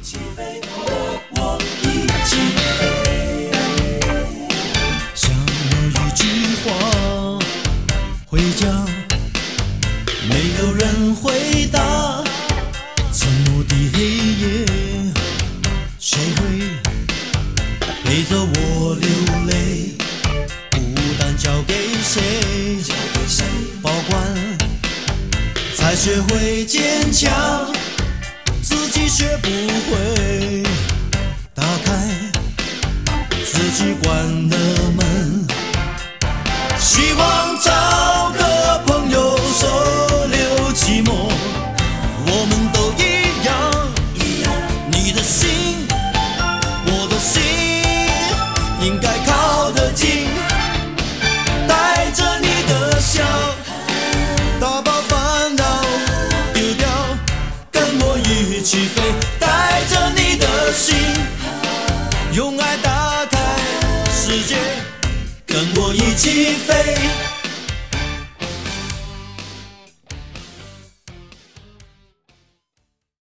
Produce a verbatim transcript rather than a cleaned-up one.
起飞，和我一起飞。 想要一句话回家，没有人回答。沉默的黑夜，谁会陪着我流泪？孤单交给谁？保管才学会坚强，自己学不会打开自己关的门。希望找个朋友收留寂寞，我们都一样，你的心我的心应该靠得近，带着你的笑，打包烦恼丢掉，跟我一起飞，带着你的心，用爱打开世界，跟我一起飞。